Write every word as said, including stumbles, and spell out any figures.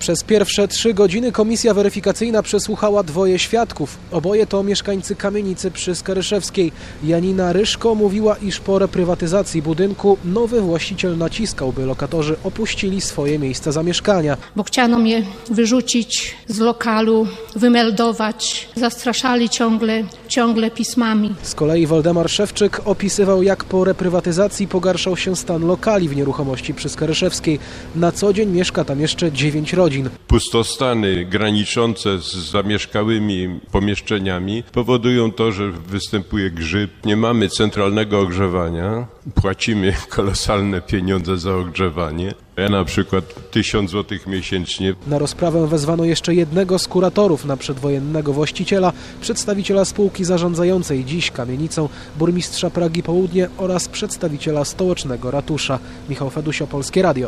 Przez pierwsze trzy godziny komisja weryfikacyjna przesłuchała dwoje świadków. Oboje to mieszkańcy kamienicy przy Skaryszewskiej. Janina Ryszko mówiła, iż po reprywatyzacji budynku nowy właściciel naciskał, by lokatorzy opuścili swoje miejsca zamieszkania. Bo chciano mnie wyrzucić z lokalu, wymeldować. Zastraszali ciągle, ciągle pismami. Z kolei Waldemar Szewczyk opisywał, jak po reprywatyzacji pogarszał się stan lokali w nieruchomości przy Skaryszewskiej. Na co dzień mieszka tam jeszcze dziewięć rodzin. Pustostany graniczące z zamieszkałymi pomieszczeniami powodują to, że występuje grzyb. Nie mamy centralnego ogrzewania. Płacimy kolosalne pieniądze za ogrzewanie. Ja na przykład tysiąc złotych miesięcznie. Na rozprawę wezwano jeszcze jednego z kuratorów na przedwojennego właściciela, przedstawiciela spółki zarządzającej dziś kamienicą, burmistrza Pragi Południe oraz przedstawiciela stołecznego ratusza. Michał Fedusio, Polskie Radio.